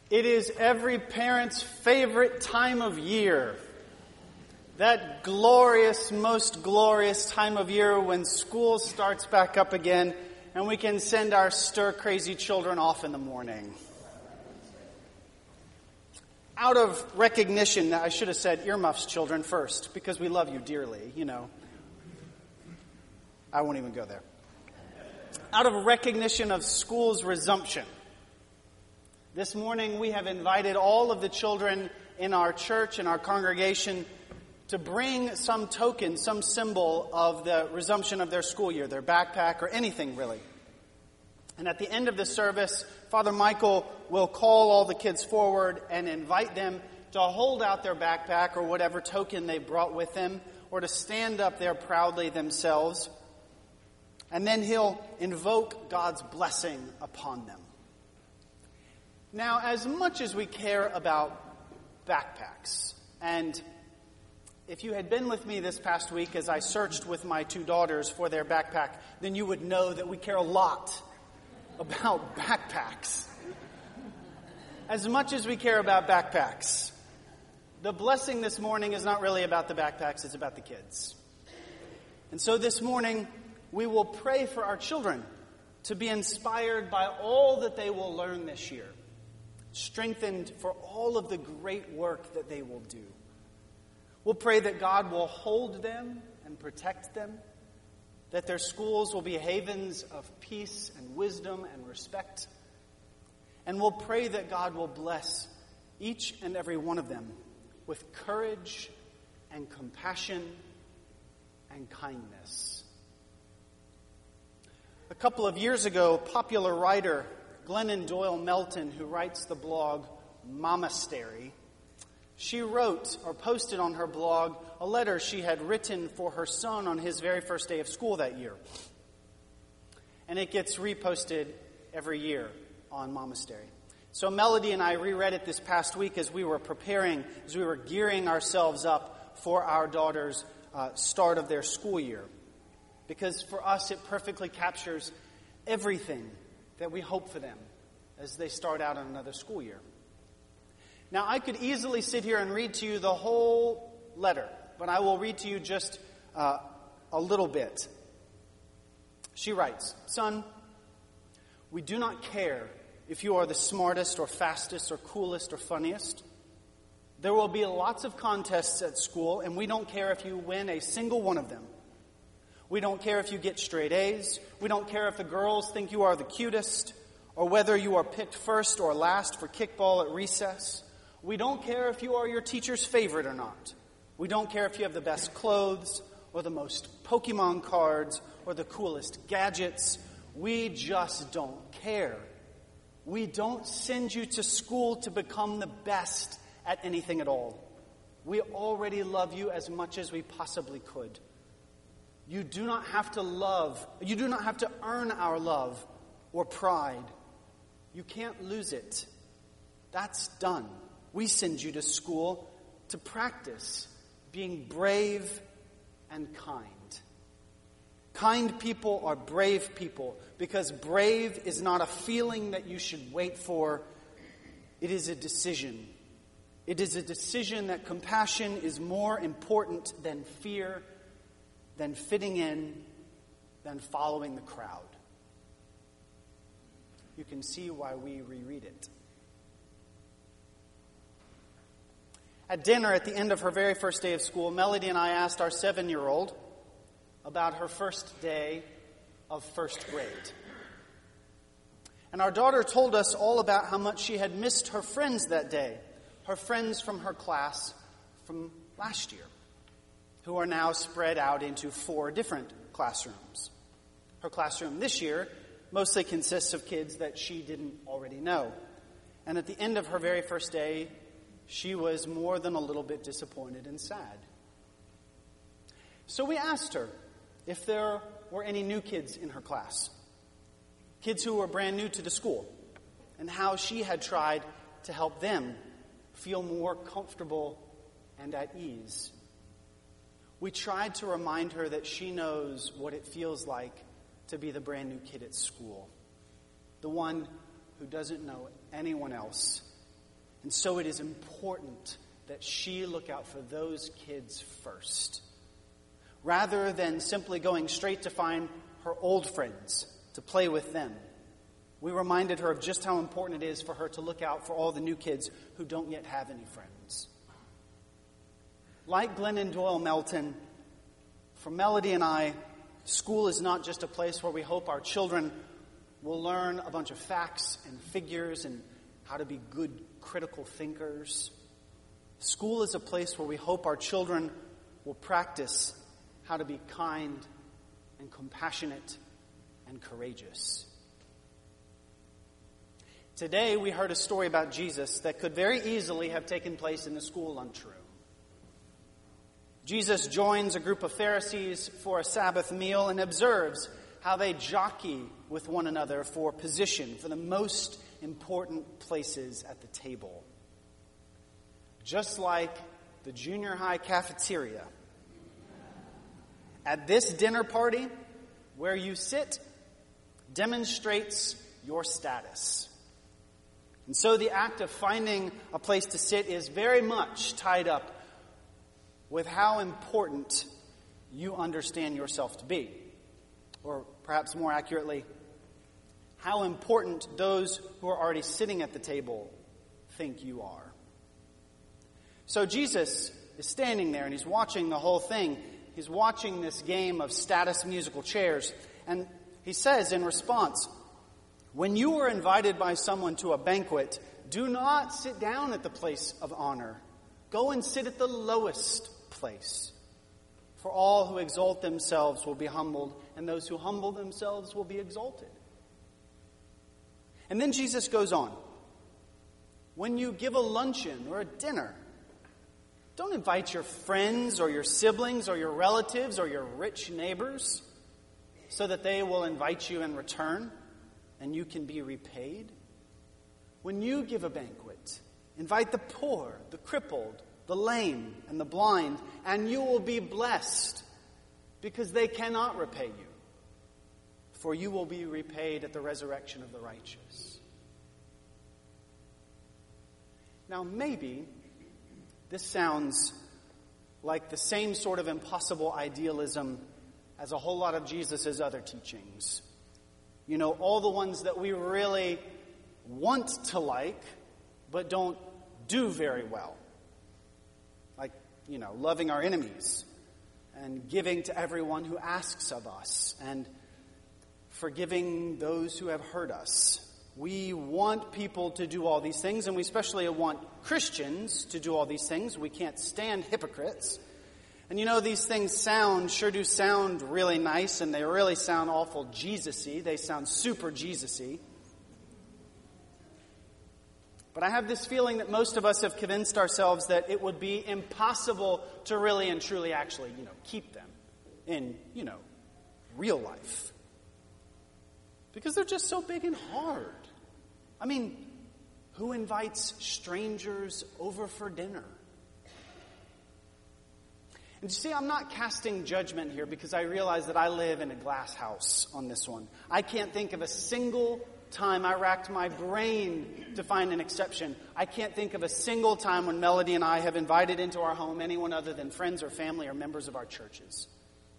It is every parent's favorite time of year. That glorious, most glorious time of year when school starts back up again and we can send our stir-crazy children off in the morning. Out of recognition, I should have said earmuffs children first because we love you dearly, I won't even go there. Out of recognition of school's resumption, this morning we have invited all of the children in our church, in our congregation, to bring some token, some symbol of the resumption of their school year, their backpack or anything really. And at the end of the service, Father Michael will call all the kids forward and invite them to hold out their backpack or whatever token they brought with them, or to stand up there proudly themselves. And then he'll invoke God's blessing upon them. Now, as much as we care about backpacks, and if you had been with me this past week as I searched with my two daughters for their backpack, then you would know that we care a lot about backpacks. As much as we care about backpacks, the blessing this morning is not really about the backpacks, it's about the kids. And so this morning, we will pray for our children to be inspired by all that they will learn this year, strengthened for all of the great work that they will do. We'll pray that God will hold them and protect them, that their schools will be havens of peace and wisdom and respect. And we'll pray that God will bless each and every one of them with courage and compassion and kindness. A couple of years ago, popular writer Glennon Doyle Melton, who writes the blog Momastery, she wrote or posted on her blog a letter she had written for her son on his very first day of school that year. And it gets reposted every year on Momastery. So Melody and I reread it this past week as we were gearing ourselves up for our daughter's start of their school year. Because for us it perfectly captures everything that we hope for them as they start out on another school year. Now, I could easily sit here and read to you the whole letter, but I will read to you just a little bit. She writes, "Son, we do not care if you are the smartest or fastest or coolest or funniest. There will be lots of contests at school, and we don't care if you win a single one of them. We don't care if you get straight A's. We don't care if the girls think you are the cutest, or whether you are picked first or last for kickball at recess. We don't care if you are your teacher's favorite or not. We don't care if you have the best clothes, or the most Pokemon cards, or the coolest gadgets. We just don't care. We don't send you to school to become the best at anything at all. We already love you as much as we possibly could. You do not have to earn our love or pride. You can't lose it. That's done. We send you to school to practice being brave and kind. Kind people are brave people because brave is not a feeling that you should wait for. It is a decision. It is a decision that compassion is more important than fear, than fitting in, than following the crowd." You can see why we reread it. At dinner at the end of her very first day of school, Melody and I asked our 7-year-old about her first day of first grade. And our daughter told us all about how much she had missed her friends that day, her friends from her class from last year, who are now spread out into 4 different classrooms. Her classroom this year mostly consists of kids that she didn't already know. And at the end of her very first day, she was more than a little bit disappointed and sad. So we asked her if there were any new kids in her class, kids who were brand new to the school, and how she had tried to help them feel more comfortable and at ease. We tried to remind her that she knows what it feels like to be the brand new kid at school, the one who doesn't know anyone else And so it is important that she look out for those kids first, rather than simply going straight to find her old friends to play with them. We reminded her of just how important it is for her to look out for all the new kids who don't yet have any friends. Like Glennon Doyle Melton, for Melody and I, school is not just a place where we hope our children will learn a bunch of facts and figures and how to be good critical thinkers. School is a place where we hope our children will practice how to be kind and compassionate and courageous. Today we heard a story about Jesus that could very easily have taken place in the school lunchroom. Jesus joins a group of Pharisees for a Sabbath meal and observes how they jockey with one another for position, for the most important places at the table. Just like the junior high cafeteria. At this dinner party, where you sit demonstrates your status. And so the act of finding a place to sit is very much tied up with how important you understand yourself to be. Or perhaps more accurately, how important those who are already sitting at the table think you are. So Jesus is standing there and he's watching the whole thing. He's watching this game of status musical chairs. And he says in response, "When you are invited by someone to a banquet, do not sit down at the place of honor. Go and sit at the lowest place. For all who exalt themselves will be humbled, and those who humble themselves will be exalted." And then Jesus goes on. When you give a luncheon or a dinner, don't invite your friends or your siblings or your relatives or your rich neighbors so that they will invite you in return and you can be repaid. When you give a banquet, invite the poor, the crippled, the lame, and the blind, and you will be blessed because they cannot repay you. For you will be repaid at the resurrection of the righteous. Now, maybe this sounds like the same sort of impossible idealism as a whole lot of Jesus' other teachings. You know, all the ones that we really want to like, but don't do very well. Like, you know, loving our enemies and giving to everyone who asks of us and forgiving those who have hurt us. We want people to do all these things, and we especially want Christians to do all these things. We can't stand hypocrites. And you know, these things sure do sound really nice, and they really sound awful Jesus-y. They sound super Jesus-y. But I have this feeling that most of us have convinced ourselves that it would be impossible to really and truly actually, keep them in, real life. Because they're just so big and hard. I mean, who invites strangers over for dinner? And you see, I'm not casting judgment here because I realize that I live in a glass house on this one. I can't think of a single time. I racked my brain to find an exception. I can't think of a single time when Melody and I have invited into our home anyone other than friends or family or members of our churches.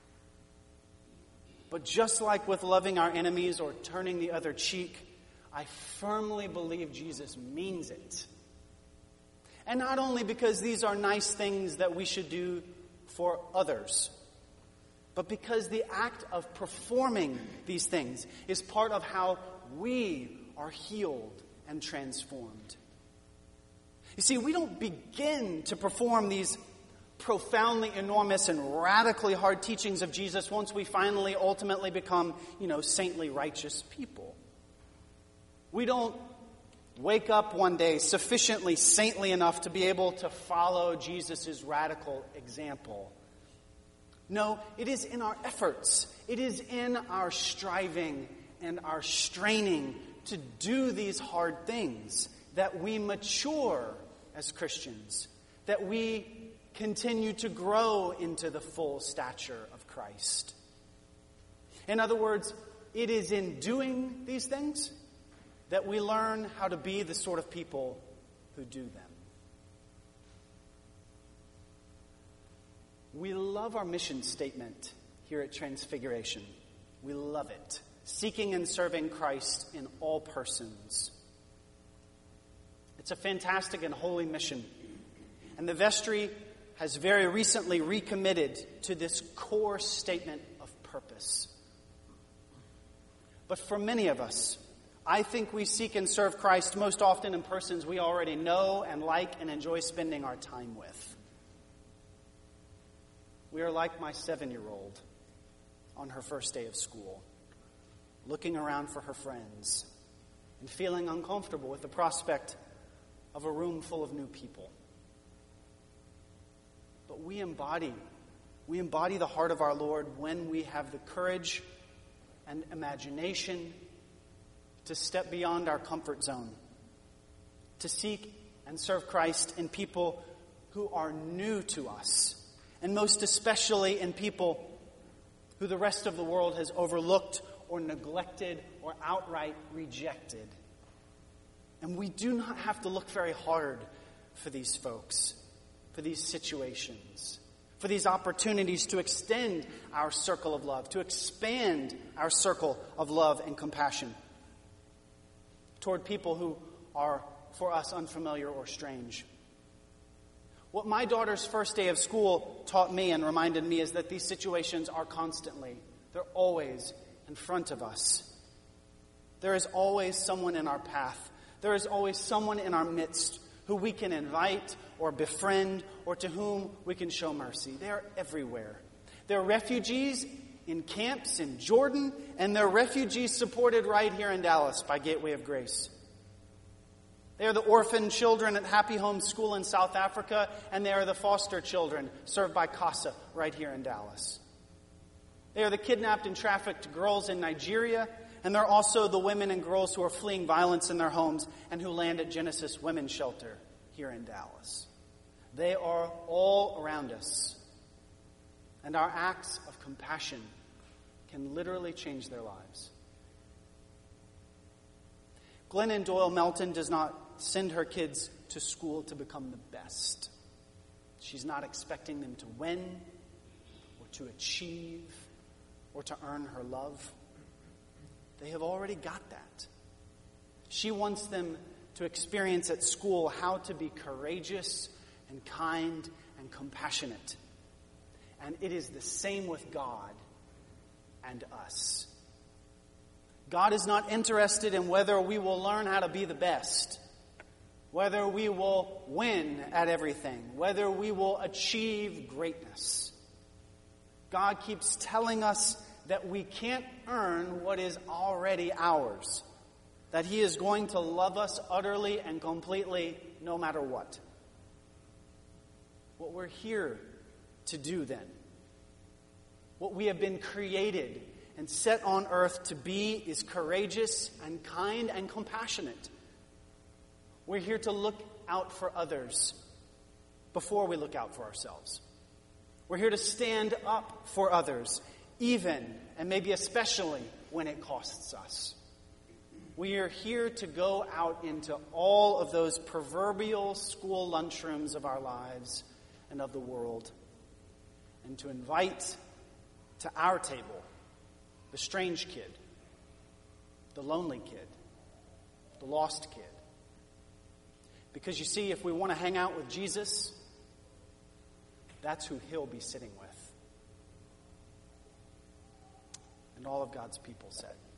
But just like with loving our enemies or turning the other cheek, I firmly believe Jesus means it. And not only because these are nice things that we should do for others, but because the act of performing these things is part of how we are healed and transformed. You see, we don't begin to perform these profoundly enormous and radically hard teachings of Jesus once we finally ultimately become, saintly, righteous people. We don't wake up one day sufficiently saintly enough to be able to follow Jesus' radical example. No, it is in our efforts. It is in our striving and our straining to do these hard things that we mature as Christians, that we continue to grow into the full stature of Christ. In other words, it is in doing these things that we learn how to be the sort of people who do them. We love our mission statement here at Transfiguration. We love it. Seeking and serving Christ in all persons. It's a fantastic and holy mission. And the vestry has very recently recommitted to this core statement of purpose. But for many of us, I think we seek and serve Christ most often in persons we already know and like and enjoy spending our time with. We are like my 7-year-old on her first day of school, looking around for her friends and feeling uncomfortable with the prospect of a room full of new people. But we embody the heart of our Lord when we have the courage and imagination to step beyond our comfort zone, to seek and serve Christ in people who are new to us, and most especially in people who the rest of the world has overlooked or neglected or outright rejected. And we do not have to look very hard for these folks, for these situations, for these opportunities to extend our circle of love, to expand our circle of love and compassion toward people who are, for us, unfamiliar or strange. What my daughter's first day of school taught me and reminded me is that these situations are constantly, they're always in front of us. There is always someone in our path. There is always someone in our midst who we can invite or befriend or to whom we can show mercy. They are everywhere. There are refugees in camps in Jordan, and there are refugees supported right here in Dallas by Gateway of Grace. They are the orphan children at Happy Home School in South Africa, and they are the foster children served by CASA right here in Dallas. They are the kidnapped and trafficked girls in Nigeria, and they're also the women and girls who are fleeing violence in their homes and who land at Genesis Women's Shelter here in Dallas. They are all around us, and our acts of compassion can literally change their lives. Glennon Doyle Melton does not send her kids to school to become the best. She's not expecting them to win or to achieve or to earn her love. They have already got that. She wants them to experience at school how to be courageous and kind and compassionate. And it is the same with God and us. God is not interested in whether we will learn how to be the best, whether we will win at everything, whether we will achieve greatness. God keeps telling us that we can't earn what is already ours, that He is going to love us utterly and completely no matter what. What we're here to do then, what we have been created and set on earth to be, is courageous and kind and compassionate. We're here to look out for others before we look out for ourselves. We're here to stand up for others, even and maybe especially when it costs us. We are here to go out into all of those proverbial school lunchrooms of our lives and of the world, and to invite to our table the strange kid, the lonely kid, the lost kid. Because you see, if we want to hang out with Jesus, that's who He'll be sitting with. And all of God's people said,